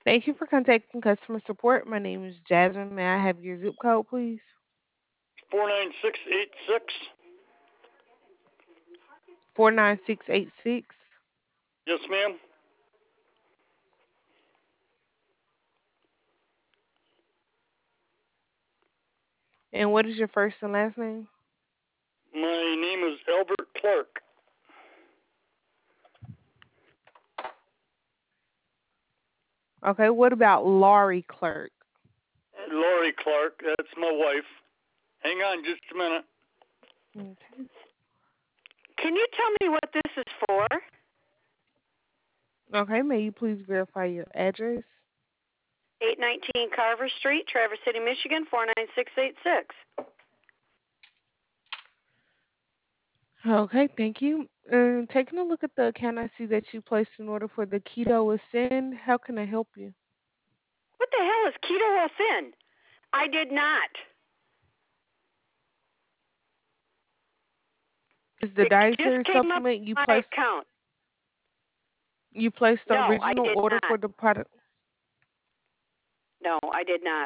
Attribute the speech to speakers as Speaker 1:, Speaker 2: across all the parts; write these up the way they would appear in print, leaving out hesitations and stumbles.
Speaker 1: Thank you for contacting customer support. My name is Jasmine. May I have your zip code, please?
Speaker 2: 49686.
Speaker 1: 49686.
Speaker 2: Yes, ma'am.
Speaker 1: And what is your first and last name?
Speaker 2: My name is Albert Clark.
Speaker 1: Okay, what about Laurie Clerk?
Speaker 2: Lori Clark, that's my wife. Hang on just a minute.
Speaker 1: Okay.
Speaker 3: Can you tell me what this is for?
Speaker 1: Okay, may you please verify your address?
Speaker 3: 819 Carver Street, Traverse City, Michigan, 49686.
Speaker 1: Okay, thank you. Taking a look at the account, I see that you placed an order for the Keto Ascend. How can I help you?
Speaker 3: What the hell is Keto Ascend? I did not.
Speaker 1: Is the
Speaker 3: It just
Speaker 1: dietary
Speaker 3: came up
Speaker 1: supplement
Speaker 3: on my account.
Speaker 1: you placed the
Speaker 3: No, I
Speaker 1: original
Speaker 3: did
Speaker 1: order
Speaker 3: not.
Speaker 1: for the product?
Speaker 3: No, I did not.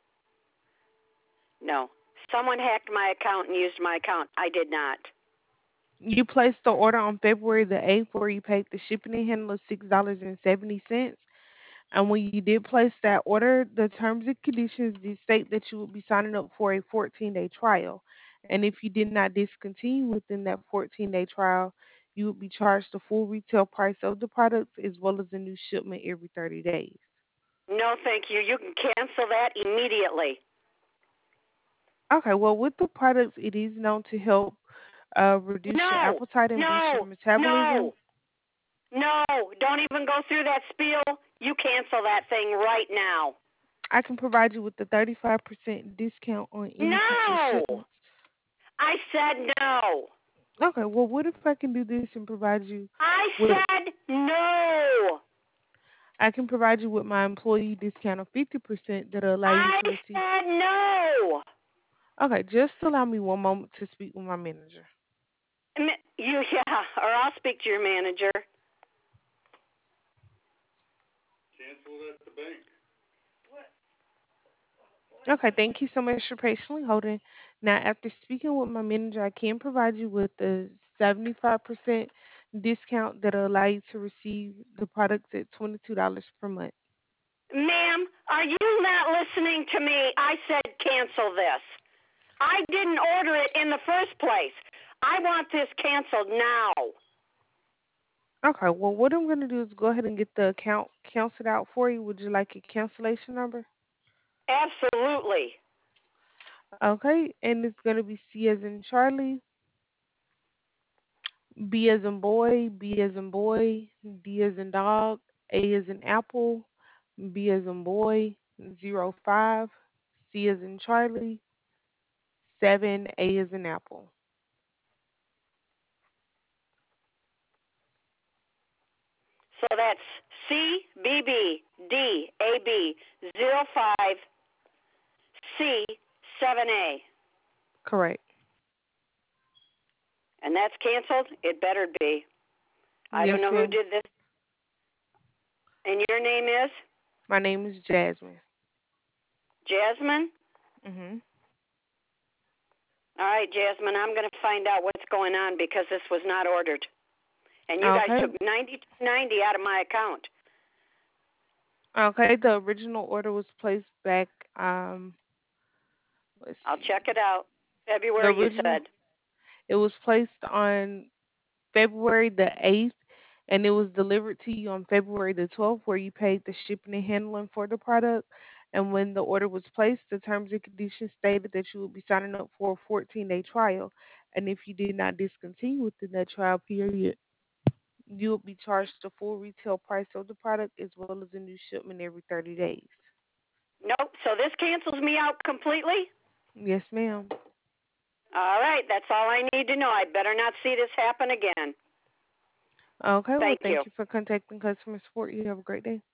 Speaker 3: No. Someone hacked my account and used my account. I did not.
Speaker 1: You placed the order on February the 8th where you paid the shipping and handling of $6.70. And when you did place that order, the terms and conditions did state that you would be signing up for a 14-day trial. And if you did not discontinue within that 14-day trial, you would be charged the full retail price of the products as well as a new shipment every 30 days.
Speaker 3: No, thank you. You can cancel that immediately.
Speaker 1: Okay, well, with the products, it is known to help reduce your
Speaker 3: No,
Speaker 1: appetite and boost your
Speaker 3: no,
Speaker 1: metabolism.
Speaker 3: no, no. Don't even go through that spiel. You cancel that thing right now.
Speaker 1: I can provide you with the 35% discount on any future
Speaker 3: No.
Speaker 1: shipments.
Speaker 3: I said no.
Speaker 1: Okay, well, what if I can do this and provide you
Speaker 3: I
Speaker 1: with
Speaker 3: said no.
Speaker 1: I can provide you with my employee discount of 50% that'll allow you
Speaker 3: I
Speaker 1: to receive.
Speaker 3: said no.
Speaker 1: Okay, just allow me one moment to speak with my manager.
Speaker 3: Yeah, or I'll speak to your manager.
Speaker 2: Cancel it at the bank.
Speaker 1: Okay, thank you so much for patiently holding. Now, after speaking with my manager, I can provide you with a 75% discount that'll allow you to receive the products at $22 per month.
Speaker 3: Ma'am, are you not listening to me? I said cancel this. I didn't order it in the first place. I want this canceled now.
Speaker 1: Okay, well, what I'm going to do is go ahead and get the account canceled out for you. Would you like a cancellation number?
Speaker 3: Absolutely.
Speaker 1: Okay, and it's going to be C as in Charlie, B as in boy, B as in boy, D as in dog, A as in apple, B as in boy, 05, C as in Charlie, 7, A as in apple.
Speaker 3: So that's CBBDAB05C7A.
Speaker 1: Correct.
Speaker 3: And that's canceled? It better be. I
Speaker 1: Yes,
Speaker 3: don't know who
Speaker 1: ma'am.
Speaker 3: did this. And your name is?
Speaker 1: My name is Jasmine.
Speaker 3: Jasmine?
Speaker 1: Mhm.
Speaker 3: All right, Jasmine, I'm going to find out what's going on because this was not ordered. And you guys
Speaker 1: Okay.
Speaker 3: took 92.90 out of my account.
Speaker 1: Okay, the original order was placed back let's
Speaker 3: I'll
Speaker 1: see.
Speaker 3: check it out.
Speaker 1: The
Speaker 3: February, you
Speaker 1: original
Speaker 3: said.
Speaker 1: it was placed on February the 8th, and it was delivered to you on February the 12th, where you paid the shipping and handling for the product. And when the order was placed, the terms and conditions stated that you would be signing up for a 14-day trial. And if you did not discontinue within that trial period, you will be charged the full retail price of the product as well as a new shipment every 30 days.
Speaker 3: Nope. So this cancels me out completely?
Speaker 1: Yes, ma'am.
Speaker 3: All right. That's all I need to know. I better not see this happen again.
Speaker 1: Okay, well,
Speaker 3: Thank
Speaker 1: thank
Speaker 3: you.
Speaker 1: you for contacting customer support. You have a great day.